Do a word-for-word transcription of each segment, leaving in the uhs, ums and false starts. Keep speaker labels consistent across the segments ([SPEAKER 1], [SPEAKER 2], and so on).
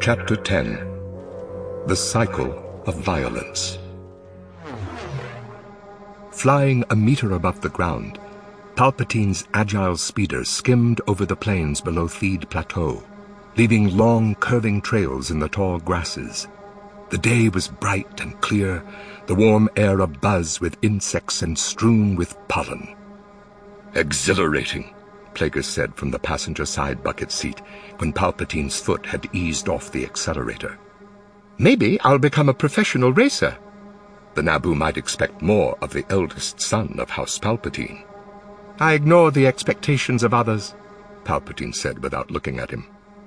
[SPEAKER 1] Chapter ten. The Cycle of Violence. Flying a meter above the ground, Palpatine's agile speeder skimmed over the plains below Theed Plateau, leaving long, curving trails in the tall grasses. The day was bright and clear, the warm air abuzz with insects and strewn with pollen. "Exhilarating," Plagueis said from the passenger side bucket seat when Palpatine's foot had eased off the accelerator. "Maybe I'll become a professional racer." The Naboo might expect more of the eldest son of House Palpatine. "I ignore the expectations of others," Palpatine said without looking at him.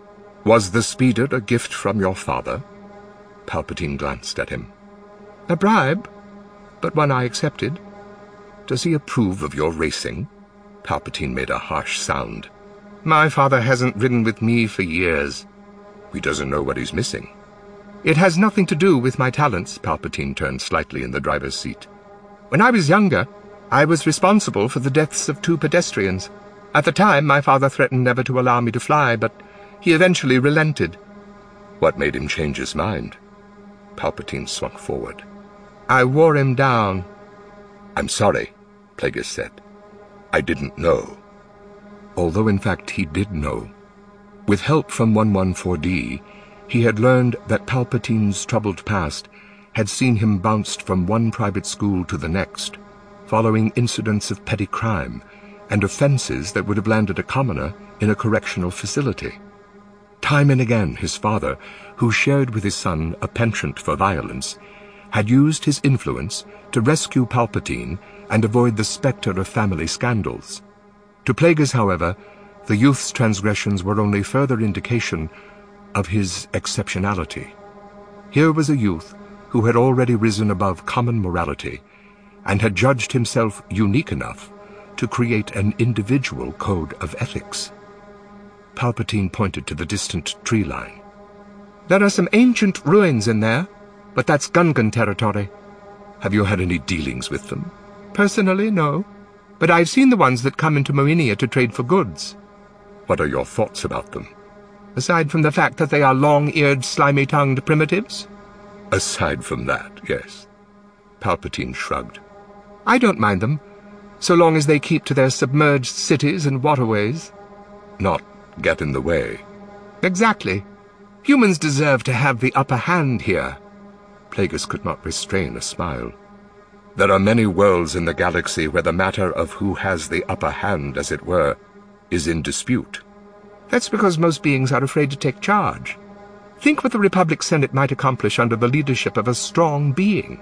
[SPEAKER 1] "Was the speeder a gift from your father?" Palpatine glanced at him. "A bribe, but one I accepted." "Does he approve of your racing?" Palpatine made a harsh sound. "My father hasn't ridden with me for years." "He doesn't know what he's missing." "It has nothing to do with my talents." Palpatine turned slightly in the driver's seat. "When I was younger, I was responsible for the deaths of two pedestrians. At the time, my father threatened never to allow me to fly, but he eventually relented." "What made him change his mind?" Palpatine swung forward. "I wore him down." "I'm sorry," Plagueis said. "I didn't know." Although in fact he did know. With help from one fourteen D, he had learned that Palpatine's troubled past had seen him bounced from one private school to the next, following incidents of petty crime and offenses that would have landed a commoner in a correctional facility. Time and again his father, who shared with his son a penchant for violence, had used his influence to rescue Palpatine and avoid the specter of family scandals. To Plagueis, however, the youth's transgressions were only further indication of his exceptionality. Here was a youth who had already risen above common morality and had judged himself unique enough to create an individual code of ethics. Palpatine pointed to the distant tree line. "There are some ancient ruins in there, but that's Gungan territory." "Have you had any dealings with them?" "Personally, no. But I've seen the ones that come into Moinia to trade for goods." "What are your thoughts about them?" "Aside from the fact that they are long-eared, slimy-tongued primitives?" "Aside from that, yes." Palpatine shrugged. "I don't mind them, so long as they keep to their submerged cities and waterways." "Not get in the way." "Exactly. Humans deserve to have the upper hand here." Plagueis could not restrain a smile. "There are many worlds in the galaxy where the matter of who has the upper hand, as it were, is in dispute." "That's because most beings are afraid to take charge. Think what the Republic Senate might accomplish under the leadership of a strong being."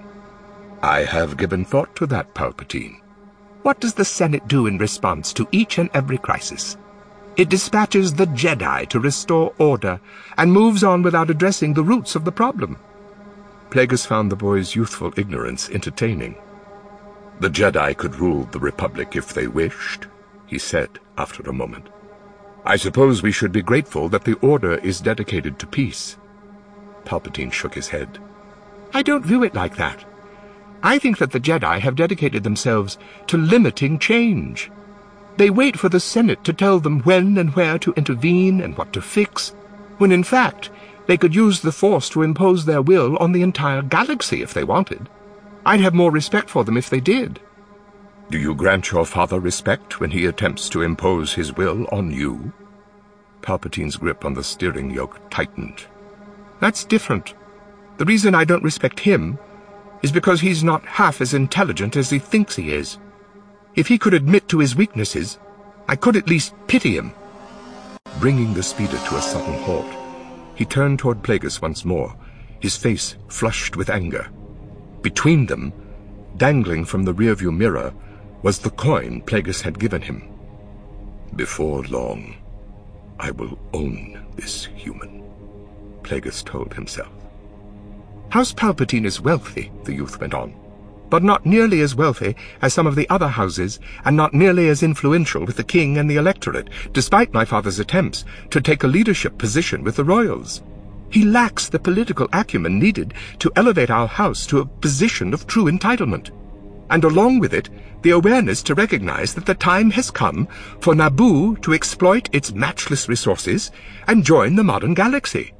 [SPEAKER 1] "I have given thought to that, Palpatine." "What does the Senate do in response to each and every crisis? It dispatches the Jedi to restore order and moves on without addressing the roots of the problem." Plagueis found the boy's youthful ignorance entertaining. "The Jedi could rule the Republic if they wished," he said after a moment. "I suppose we should be grateful that the Order is dedicated to peace." Palpatine shook his head. "I don't view it like that. I think that the Jedi have dedicated themselves to limiting change. They wait for the Senate to tell them when and where to intervene and what to fix, when in fact they could use the Force to impose their will on the entire galaxy if they wanted. I'd have more respect for them if they did." "Do you grant your father respect when he attempts to impose his will on you?" Palpatine's grip on the steering yoke tightened. "That's different. The reason I don't respect him is because he's not half as intelligent as he thinks he is. If he could admit to his weaknesses, I could at least pity him." Bringing the speeder to a sudden halt, he turned toward Plagueis once more, his face flushed with anger. Between them, dangling from the rearview mirror, was the coin Plagueis had given him. "Before long, I will own this human," Plagueis told himself. "House Palpatine is wealthy," the youth went on, "but not nearly as wealthy as some of the other houses, and not nearly as influential with the king and the electorate, despite my father's attempts to take a leadership position with the royals. He lacks the political acumen needed to elevate our house to a position of true entitlement, and along with it, the awareness to recognize that the time has come for Naboo to exploit its matchless resources and join the modern galaxy.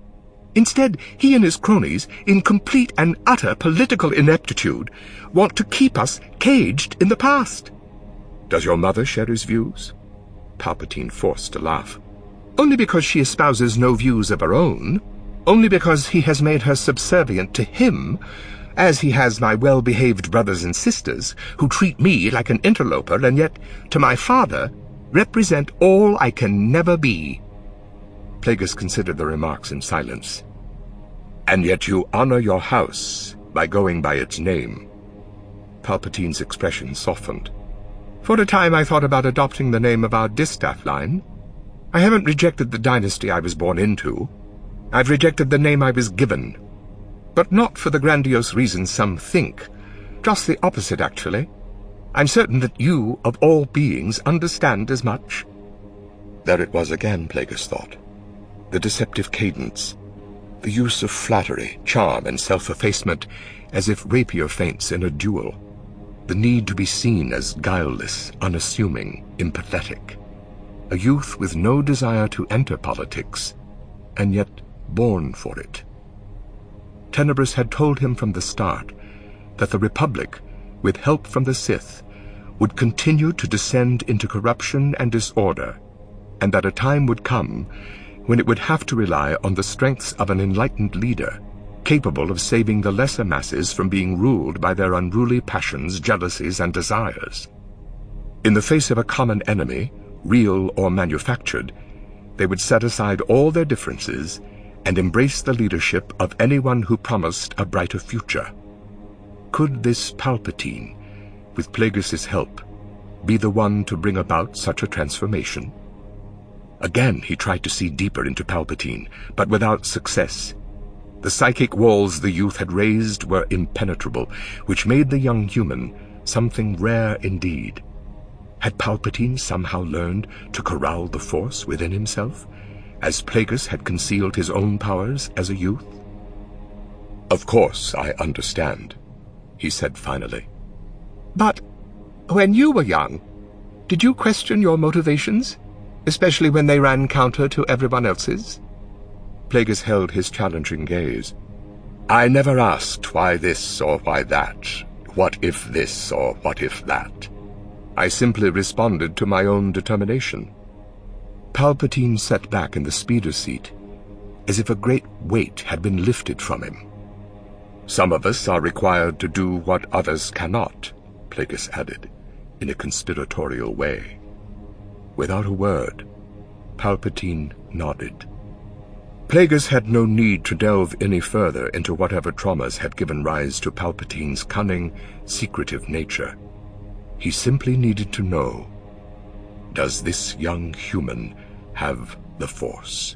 [SPEAKER 1] Instead, he and his cronies, in complete and utter political ineptitude, want to keep us caged in the past. Does your mother share his views? Palpatine forced a laugh. Only because she espouses no views of her own. Only because he has made her subservient to him, as he has my well-behaved brothers and sisters, who treat me like an interloper and yet, to my father, represent all I can never be. Plagueis considered the remarks in silence. And yet you honor your house by going by its name. Palpatine's expression softened. For a time I thought about adopting the name of our distaff line. I haven't rejected the dynasty I was born into. I've rejected the name I was given. But not for the grandiose reasons some think. Just the opposite, actually. I'm certain that you, of all beings, understand as much. There it was again, Plagueis thought. The deceptive cadence, the use of flattery, charm, and self-effacement, as if rapier feints in a duel, the need to be seen as guileless, unassuming, empathetic, a youth with no desire to enter politics, and yet born for it. Tenebrous had told him from the start that the Republic, with help from the Sith, would continue to descend into corruption and disorder, and that a time would come when it would have to rely on the strengths of an enlightened leader, capable of saving the lesser masses from being ruled by their unruly passions, jealousies, and desires. In the face of a common enemy, real or manufactured, they would set aside all their differences and embrace the leadership of anyone who promised a brighter future. Could this Palpatine, with Plagueis' help, be the one to bring about such a transformation? Again he tried to see deeper into Palpatine, but without success. The psychic walls the youth had raised were impenetrable, which made the young human something rare indeed. Had Palpatine somehow learned to corral the Force within himself, as Plagueis had concealed his own powers as a youth? Of course I understand, he said finally. But when you were young, did you question your motivations? Especially when they ran counter to everyone else's? Plagueis held his challenging gaze. I never asked why this or why that, what if this or what if that. I simply responded to my own determination. Palpatine sat back in the speeder seat, as if a great weight had been lifted from him. Some of us are required to do what others cannot, Plagueis added, in a conspiratorial way. Without a word, Palpatine nodded. Plagueis had no need to delve any further into whatever traumas had given rise to Palpatine's cunning, secretive nature. He simply needed to know, does this young human have the Force?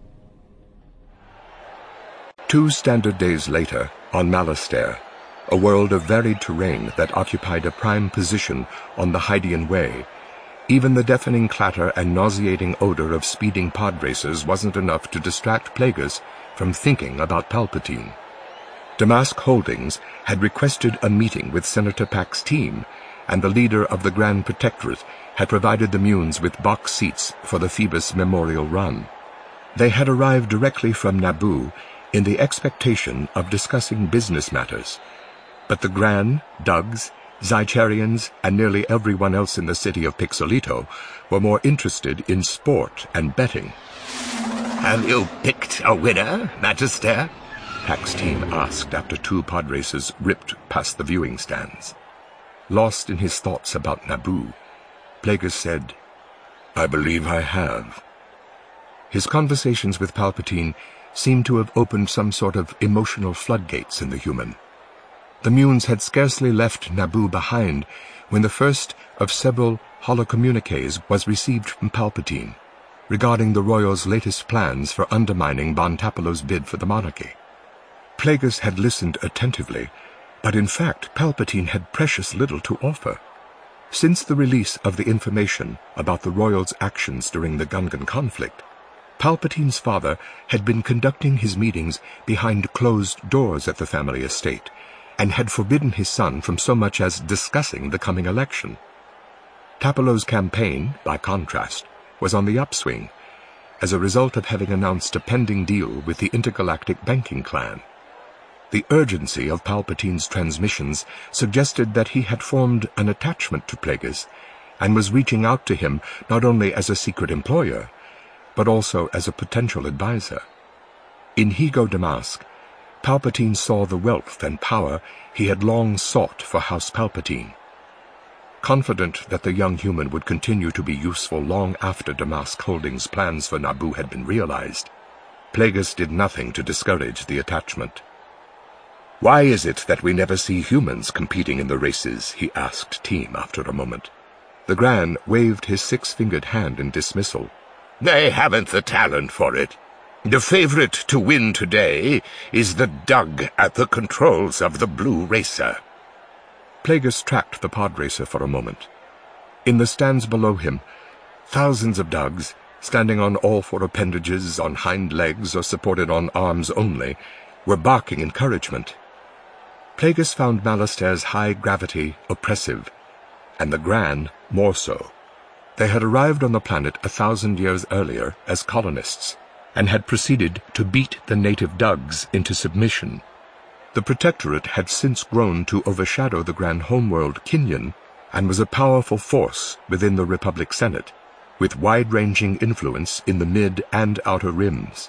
[SPEAKER 1] Two standard days later, on Malastare, a world of varied terrain that occupied a prime position on the Hydean Way, even the deafening clatter and nauseating odor of speeding pod racers wasn't enough to distract Plagueis from thinking about Palpatine. Damask Holdings had requested a meeting with Senator Pack's team, and the leader of the Grand Protectorate had provided the Munes with box seats for the Phoebus Memorial Run. They had arrived directly from Naboo in the expectation of discussing business matters, but the Gran, Dugs, Zycharians, and nearly everyone else in the city of Pixelito were more interested in sport and betting.
[SPEAKER 2] Have you picked a winner, Magister?
[SPEAKER 1] Pack's team asked after two pod racers ripped past the viewing stands. Lost in his thoughts about Naboo, Plagueis said, I believe I have. His conversations with Palpatine seemed to have opened some sort of emotional floodgates in the human. The Munes had scarcely left Naboo behind when the first of several holocommuniques was received from Palpatine regarding the Royals' latest plans for undermining Bon Tapolo's bid for the monarchy. Plagueis had listened attentively, but in fact Palpatine had precious little to offer. Since the release of the information about the Royals' actions during the Gungan conflict, Palpatine's father had been conducting his meetings behind closed doors at the family estate, and had forbidden his son from so much as discussing the coming election. Tapolo's campaign, by contrast, was on the upswing, as a result of having announced a pending deal with the intergalactic banking clan. The urgency of Palpatine's transmissions suggested that he had formed an attachment to Plagueis and was reaching out to him not only as a secret employer, but also as a potential advisor. In Higo Damask, Palpatine saw the wealth and power he had long sought for House Palpatine. Confident that the young human would continue to be useful long after Damask Holdings' plans for Naboo had been realized, Plagueis did nothing to discourage the attachment. "Why is it that we never see humans competing in the races?" he asked Team after a moment. The Gran waved his six-fingered hand in dismissal.
[SPEAKER 2] "They haven't the talent for it. The favorite to win today is the Dug at the controls of the Blue Racer."
[SPEAKER 1] Plagueis tracked the pod racer for a moment. In the stands below him, thousands of Dugs, standing on all four appendages, on hind legs, or supported on arms only, were barking encouragement. Plagueis found Malastaire's high gravity oppressive, and the Gran more so. They had arrived on the planet a thousand years earlier as colonists, and had proceeded to beat the native Dugs into submission. The Protectorate had since grown to overshadow the Gran homeworld Kinyon, and was a powerful force within the Republic Senate, with wide-ranging influence in the mid and outer rims.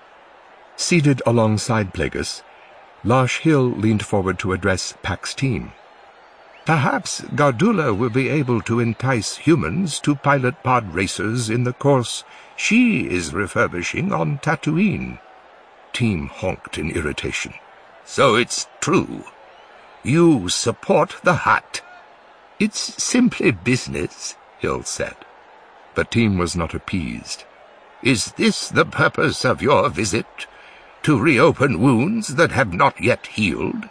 [SPEAKER 1] Seated alongside Plagueis, Lash Hill leaned forward to address Pax Team.
[SPEAKER 2] "Perhaps Gardula will be able to entice humans to pilot pod racers in the course she is refurbishing on Tatooine."
[SPEAKER 1] Team honked in irritation.
[SPEAKER 2] "So it's true. You support the Hutt." "It's simply business," Hill said.
[SPEAKER 1] But Team was not appeased.
[SPEAKER 2] "Is this the purpose of your visit? To reopen wounds that have not yet healed?"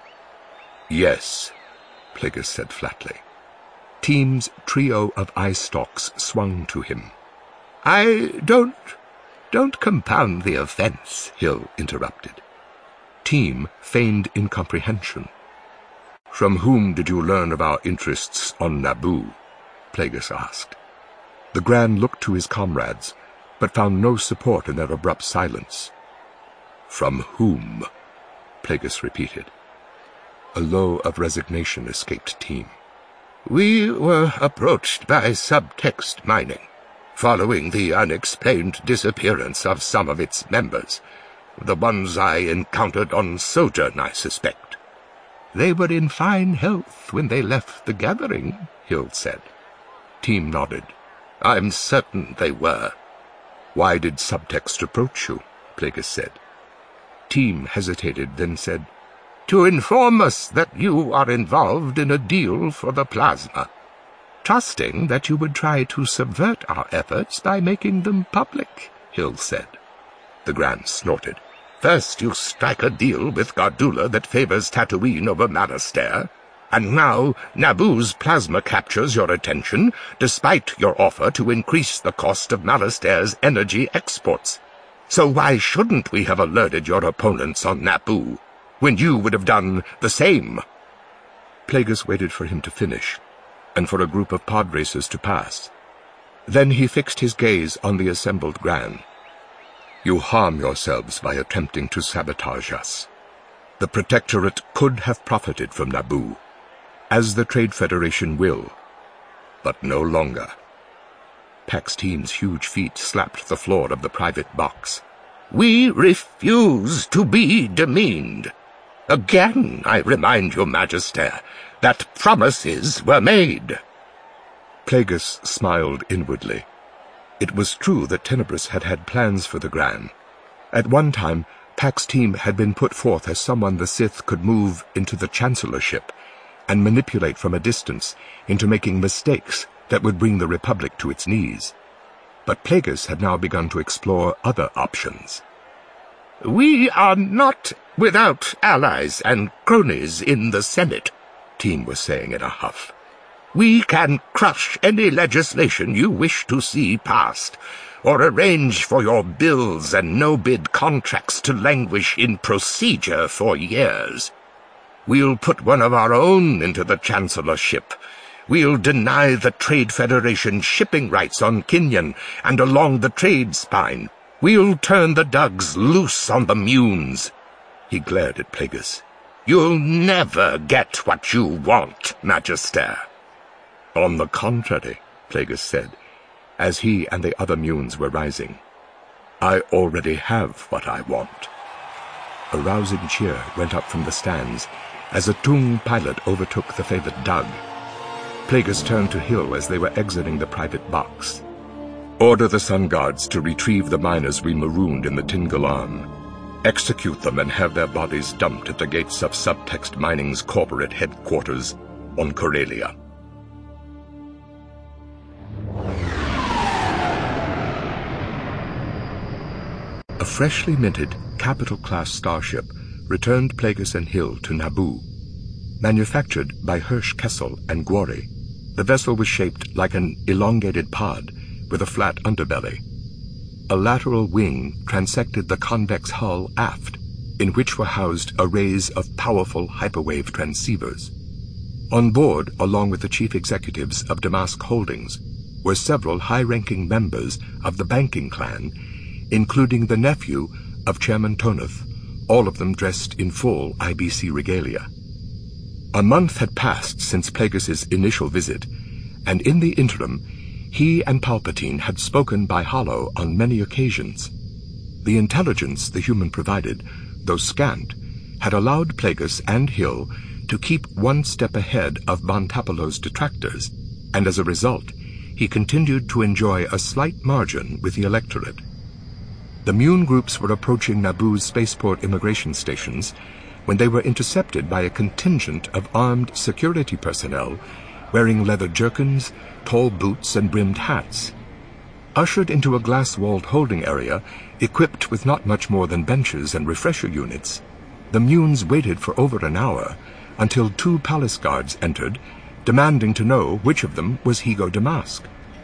[SPEAKER 1] "Yes," Plagueis said flatly. Team's trio of eye stalks swung to him.
[SPEAKER 2] "I don't... don't compound the offense," Hill interrupted.
[SPEAKER 1] Team feigned incomprehension. "From whom did you learn of our interests on Naboo?" Plagueis asked. The Gran looked to his comrades, but found no support in their abrupt silence. "From whom?" Plagueis repeated. A low of resignation escaped Team.
[SPEAKER 2] "We were approached by subtext mining, following the unexplained disappearance of some of its members. The ones I encountered on Sojourn, I suspect." "They were in fine health when they left the gathering," Hill said.
[SPEAKER 1] Team nodded.
[SPEAKER 2] "I'm certain they were."
[SPEAKER 1] "Why did subtext approach you?" Plagueis said. Team hesitated, then said,
[SPEAKER 2] "To inform us that you are involved in a deal for the plasma, trusting that you would try to subvert our efforts by making them public," Hill said.
[SPEAKER 1] The Gran snorted.
[SPEAKER 2] "First you strike a deal with Gardula that favors Tatooine over Malastair, and now Naboo's plasma captures your attention, despite your offer to increase the cost of Malastair's energy exports. So why shouldn't we have alerted your opponents on Naboo, when you would have done the same?"
[SPEAKER 1] Plagueis waited for him to finish, and for a group of pod racers to pass. Then he fixed his gaze on the assembled Gran. "You harm yourselves by attempting to sabotage us. The Protectorate could have profited from Naboo, as the Trade Federation will, but no longer." Pax Team's huge feet slapped the floor of the private box.
[SPEAKER 2] "We refuse to be demeaned. Again, I remind your Majesty that promises were made."
[SPEAKER 1] Plagueis smiled inwardly. It was true that Tenebrous had had plans for the Gran. At one time, Pax Team had been put forth as someone the Sith could move into the Chancellorship and manipulate from a distance into making mistakes that would bring the Republic to its knees. But Plagueis had now begun to explore other options.
[SPEAKER 2] "We are not without allies and cronies in the Senate," Team was saying in a huff. "We can crush any legislation you wish to see passed, or arrange for your bills and no-bid contracts to languish in procedure for years. We'll put one of our own into the Chancellorship. We'll deny the Trade Federation shipping rights on Kinyon and along the trade spine. We'll turn the Dugs loose on the Munes." He glared at Plagueis. "You'll never get what you want, Magister." "On the contrary," Plagueis said, as he and the other Munes were rising. "I already have what I want." A rousing cheer went up from the stands as a Tung pilot overtook the favored Dug. Plagueis turned to Hill as they were exiting the private box. "Order the Sun Guards to retrieve the miners we marooned in the Tingalan. Execute them and have their bodies dumped at the gates of Subtext Mining's corporate headquarters on Corellia." A freshly minted Capital-class starship returned Plagueis and Hill to Naboo. Manufactured by Hirsch Kessel and Gwori, the vessel was shaped like an elongated pod with a flat underbelly. A lateral wing transected the convex hull aft, in which were housed arrays of powerful hyperwave transceivers. On board, along with the chief executives of Damask Holdings, were several high-ranking members of the banking clan, including the nephew of Chairman Tonath, all of them dressed in full I B C regalia. A month had passed since Plagueis's initial visit, and in the interim, he and Palpatine had spoken by holo on many occasions. The intelligence the human provided, though scant, had allowed Plagueis and Hill to keep one step ahead of Bon Tapalo's detractors, and as a result, he continued to enjoy a slight margin with the electorate. The Mune groups were approaching Naboo's spaceport immigration stations when they were intercepted by a contingent of armed security personnel wearing leather jerkins, tall boots, and brimmed hats. Ushered into a glass-walled holding area, equipped with not much more than benches and refresher units, the Munes waited for over an hour until two palace guards entered, demanding to know which of them was Higo Damask.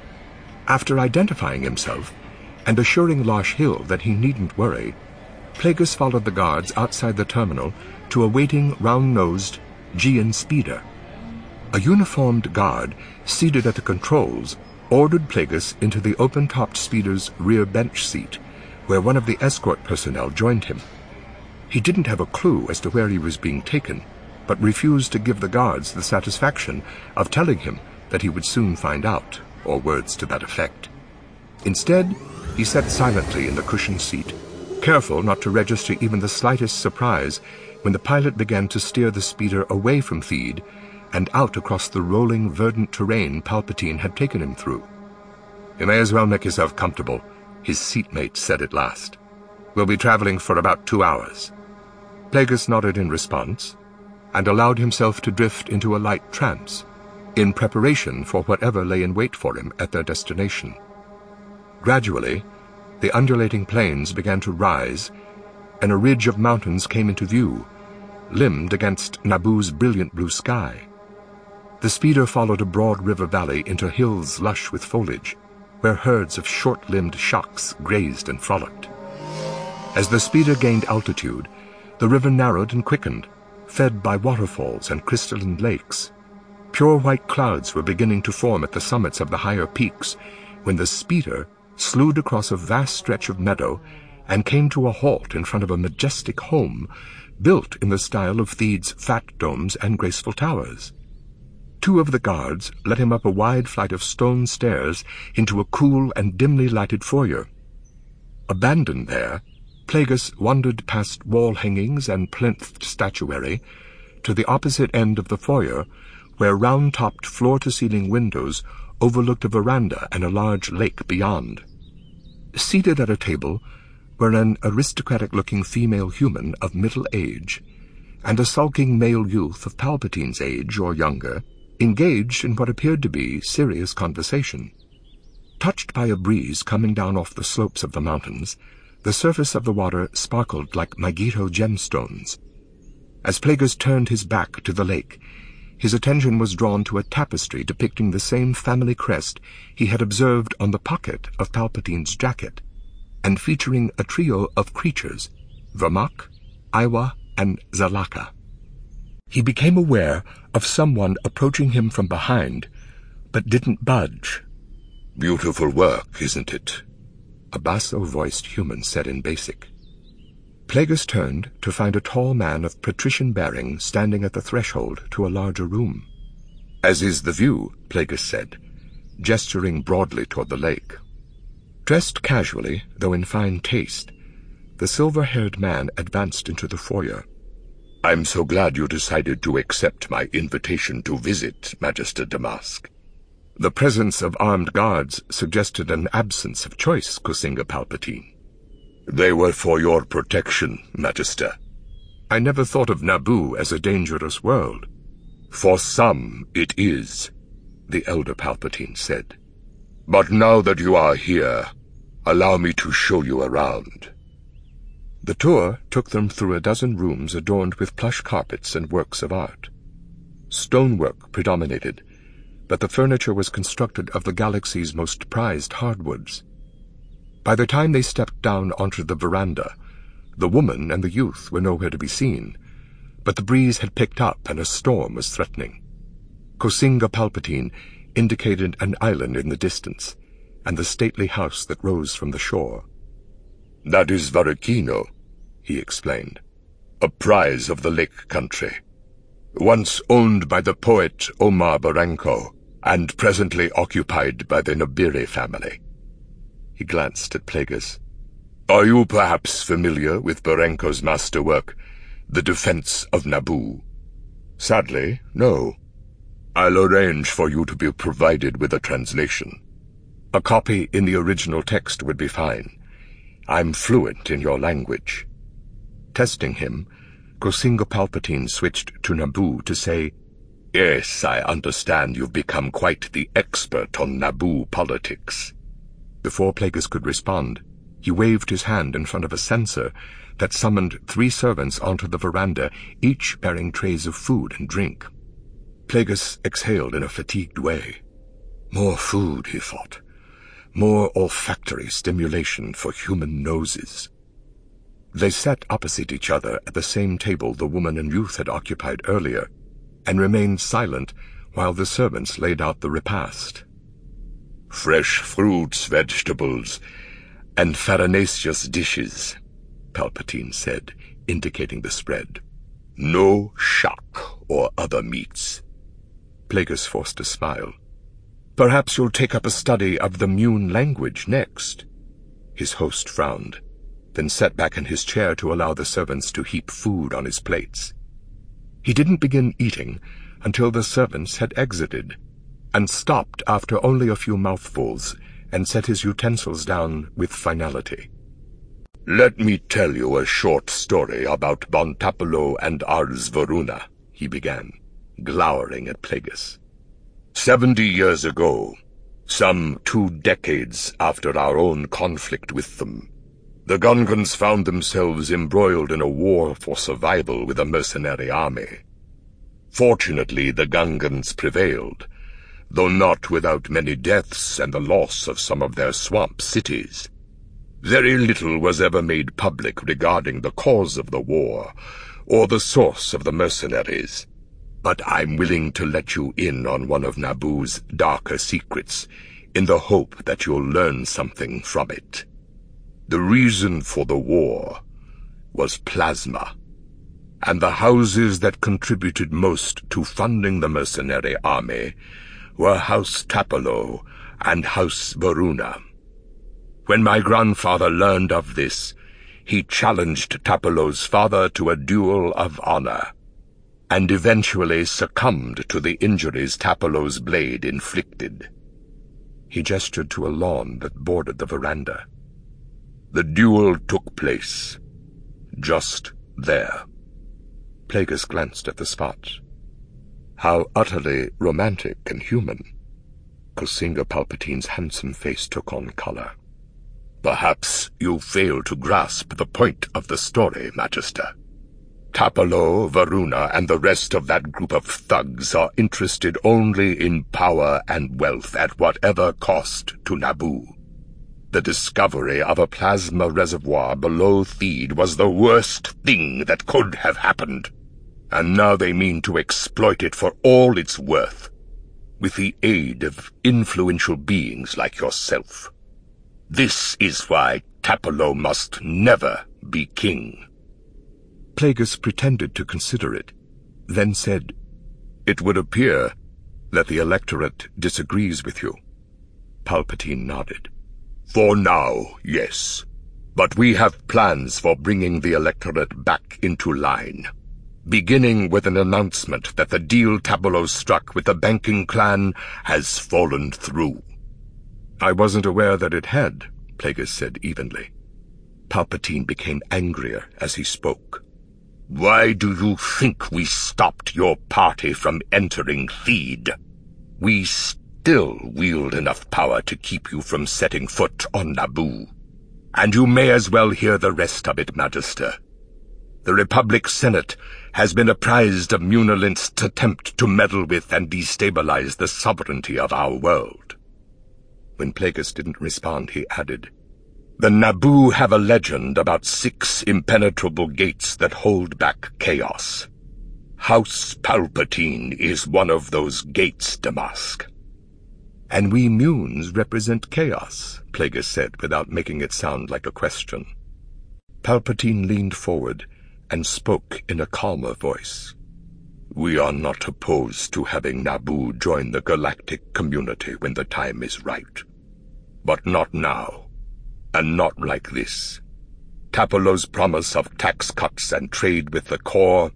[SPEAKER 2] After identifying himself, and assuring Losh Hill that he needn't worry, Plagueis followed the guards outside the terminal to a waiting, round-nosed Gean speeder. A uniformed guard, seated at the controls, ordered Plagueis into the open-topped speeder's rear bench seat, where one of the escort personnel joined him. He didn't have a clue as to where he was being taken, but refused to give the guards the satisfaction of telling him that he would soon find out, or words to that effect. Instead, he sat silently in the cushioned seat, careful not to register even the slightest surprise when the pilot began to steer the speeder away from Theed and out across the rolling, verdant terrain Palpatine had taken him through. "You may as well make yourself comfortable," his seatmate said at last. "We'll be traveling for about two hours." Plagueis nodded in response and allowed himself to drift into a light trance, in preparation for whatever lay in wait for him at their destination. Gradually, the undulating plains began to rise, and a ridge of mountains came into view, limned against Naboo's brilliant blue sky. The speeder followed a broad river valley into hills lush with foliage, where herds of short-limbed shocks grazed and frolicked. As the speeder gained altitude, the river narrowed and quickened, fed by waterfalls and crystalline lakes. Pure white clouds were beginning to form at the summits of the higher peaks when the speeder slewed across a vast stretch of meadow and came to a halt in front of a majestic home built in the style of Theed's fat domes and graceful towers. Two of the guards led him up a wide flight of stone stairs into a cool and dimly lighted foyer. Abandoned there, Plagueis wandered past wall hangings and plinth statuary to the opposite end of the foyer, where round-topped floor-to-ceiling windows overlooked a veranda and a large lake beyond. Seated at a table were an aristocratic-looking female human of middle age and a sulking male youth of Palpatine's age or younger, engaged in what appeared to be serious conversation. Touched by a breeze coming down off the slopes of the mountains, the surface of the water sparkled like Megiddo gemstones. As Plagueis turned his back to the lake, his attention was drawn to a tapestry depicting the same family crest he had observed on the pocket of Palpatine's jacket, and featuring a trio of creatures, Vermak, Iwa, and Zalaka. He became aware of someone approaching him from behind, but didn't budge. "Beautiful work, isn't it?
[SPEAKER 1] a basso-voiced human said in Basic. Plagueis turned to find a tall man of patrician bearing standing at the threshold to a larger room. "As is the view," Plagueis said, gesturing broadly toward the lake. Dressed casually, though in fine taste, the silver-haired man advanced into the foyer.
[SPEAKER 2] "I'm so glad you decided to accept my invitation to visit, Magister Damask."
[SPEAKER 1] The presence of armed guards suggested an absence of choice, Kosinga Palpatine.
[SPEAKER 2] "They were for your protection, Magister."
[SPEAKER 1] "I never thought of Naboo as a dangerous world."
[SPEAKER 2] "For some it is,"
[SPEAKER 1] the elder Palpatine said.
[SPEAKER 2] "But now that you are here, allow me to show you around."
[SPEAKER 1] The tour took them through a dozen rooms adorned with plush carpets and works of art. Stonework predominated, but the furniture was constructed of the galaxy's most prized hardwoods. By the time they stepped down onto the veranda, the woman and the youth were nowhere to be seen, but the breeze had picked up and a storm was threatening. Kosinga Palpatine indicated an island in the distance, and the stately house that rose from the shore.
[SPEAKER 2] "That is Varekino," he explained, "a prize of the Lake Country. Once owned by the poet Omar Baranko, and presently occupied by the Nabiri family."
[SPEAKER 1] He glanced at Plagueis.
[SPEAKER 2] "Are you perhaps familiar with Baranko's masterwork, The Defense of Naboo?" "Sadly, no." "I'll arrange for you to be provided with a translation."
[SPEAKER 1] "A copy in the original text would be fine. I'm fluent in your language." Testing him, Kosinga Palpatine switched to Naboo to say,
[SPEAKER 2] "Yes, I understand you've become quite the expert on Naboo politics."
[SPEAKER 1] Before Plagueis could respond, he waved his hand in front of a censer that summoned three servants onto the veranda, each bearing trays of food and drink. Plagueis exhaled in a fatigued way. More food, he thought. More olfactory stimulation for human noses. They sat opposite each other at the same table the woman and youth had occupied earlier, and remained silent while the servants laid out the repast.
[SPEAKER 2] "Fresh fruits, vegetables, and farinaceous dishes," Palpatine said, indicating the spread. "No shark or other meats."
[SPEAKER 1] Plagueis forced a smile. "Perhaps you'll take up a study of the Mune language next." His host frowned, then sat back in his chair to allow the servants to heap food on his plates. He didn't begin eating until the servants had exited, and stopped after only a few mouthfuls, and set his utensils down with finality.
[SPEAKER 2] "Let me tell you a short story about Bon Tapalo and Ars Varuna," he began, glowering at Plagueis. Seventy years ago, some two decades after our own conflict with them, the Gungans found themselves embroiled in a war for survival with a mercenary army. Fortunately, the Gungans prevailed, though not without many deaths and the loss of some of their swamp cities. Very little was ever made public regarding the cause of the war, or the source of the mercenaries. But I'm willing to let you in on one of Naboo's darker secrets, in the hope that you'll learn something from it. The reason for the war was plasma, and the houses that contributed most to funding the mercenary army were House Tapalo and House Varuna. When my grandfather learned of this, he challenged Tapalo's father to a duel of honor, and eventually succumbed to the injuries Tapalo's blade inflicted. He gestured to a lawn that bordered the veranda. The duel took place just there. Plagueis glanced at the spot. How utterly romantic and human. Kosinga Palpatine's handsome face took on color. Perhaps you fail to grasp the point of the story, Magister. Tapalo, Varuna, and the rest of that group of thugs are interested only in power and wealth at whatever cost to Naboo. The discovery of a plasma reservoir below Theed was the worst thing that could have happened, and now they mean to exploit it for all it's worth, with the aid of influential beings like yourself. This is why Tapolo must never be king."
[SPEAKER 1] Plagueis pretended to consider it, then said,
[SPEAKER 2] "It would appear
[SPEAKER 1] that the electorate disagrees with you." Palpatine nodded.
[SPEAKER 2] "For now, yes. But we have plans for bringing the electorate back into line, beginning with an announcement that the deal Tapolo struck with the banking clan has fallen through."
[SPEAKER 1] "I wasn't aware that it had," Plagueis said evenly. Palpatine became angrier as he spoke.
[SPEAKER 2] "Why do you think we stopped your party from entering Theed? We still wield enough power to keep you from setting foot on Naboo. And you may as well hear the rest of it, Magister. The Republic Senate has been apprised of Munilint's attempt to meddle with and destabilize the sovereignty of our world."
[SPEAKER 1] When Plagueis didn't respond, he added,
[SPEAKER 2] "The Naboo have a legend about six impenetrable gates that hold back chaos. House Palpatine is one of those gates, Damask."
[SPEAKER 1] "And we Munes represent chaos," Plagueis said, without making it sound like a question. Palpatine leaned forward and spoke in a calmer voice.
[SPEAKER 2] "We are not opposed to having Naboo join the galactic community when the time is right. But not now, and not like this. Tapolo's promise of tax cuts and trade with the core,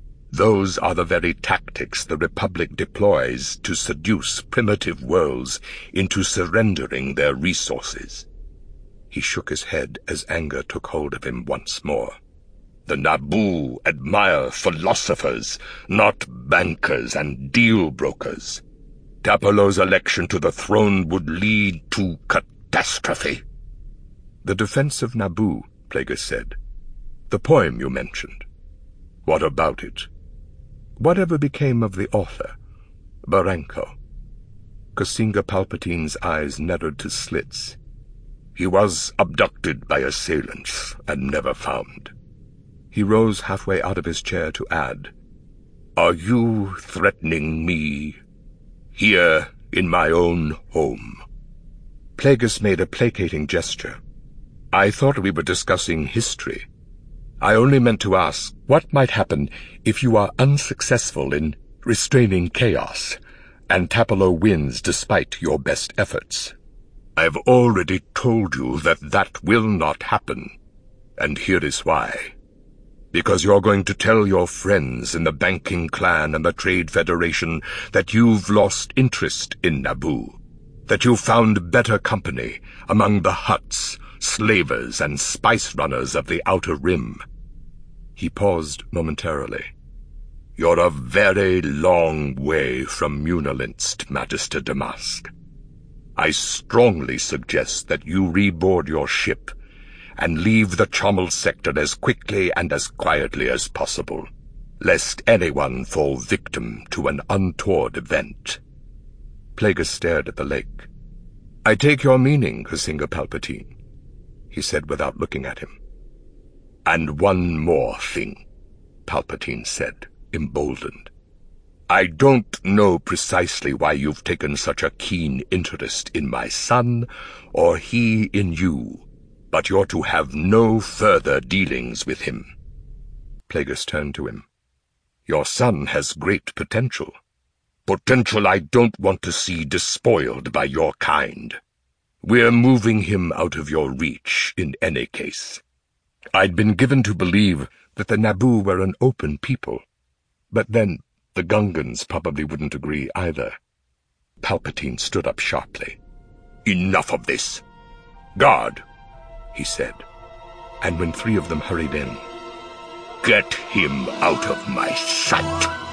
[SPEAKER 2] those are the very tactics the Republic deploys to seduce primitive worlds into surrendering their resources."
[SPEAKER 1] He shook his head as anger took hold of him once more.
[SPEAKER 2] "The Naboo admire philosophers, not bankers and deal brokers. Tapolo's election to the throne would lead to catastrophe."
[SPEAKER 1] "The defense of Naboo," Plagueis said. "The poem you mentioned.
[SPEAKER 2] What about it?"
[SPEAKER 1] "Whatever became of the author, Baranko?" Kosinga Palpatine's eyes narrowed to slits.
[SPEAKER 2] "He was abducted by assailants and never found."
[SPEAKER 1] He rose halfway out of his chair to add,
[SPEAKER 2] "Are you threatening me? Here in my own home?"
[SPEAKER 1] Plagueis made a placating gesture. "I thought we were discussing history. I only meant to ask what might happen if you are unsuccessful in restraining chaos, and Tapolo wins despite your best efforts."
[SPEAKER 2] "I've already told you that that will not happen, and here is why. Because you're going to tell your friends in the banking clan and the Trade Federation that you've lost interest in Naboo, that you found better company among the Hutts, slavers, and spice runners of the Outer Rim."
[SPEAKER 1] He paused momentarily.
[SPEAKER 2] "You're a very long way from Munilinst, Magister Damask. I strongly suggest that you reboard your ship and leave the Chommel sector as quickly and as quietly as possible, lest anyone fall victim to an untoward event."
[SPEAKER 1] Plagueis stared at the lake. "I take your meaning, Kosinga Palpatine," he said without looking at him.
[SPEAKER 2] "And one more thing," Palpatine said, emboldened. "I don't know precisely why you've taken such a keen interest in my son, or he in you, but you're to have no further dealings with him."
[SPEAKER 1] Plagueis turned to him. "Your son has great potential."
[SPEAKER 2] "Potential I don't want to see despoiled by your kind. We're moving him out of your reach in any case."
[SPEAKER 1] "I'd been given to believe that the Naboo were an open people, but then the Gungans probably wouldn't agree either." Palpatine stood up sharply.
[SPEAKER 2] "Enough of this. Guard," he said,
[SPEAKER 1] and when three of them hurried in,
[SPEAKER 2] "Get him out of my sight."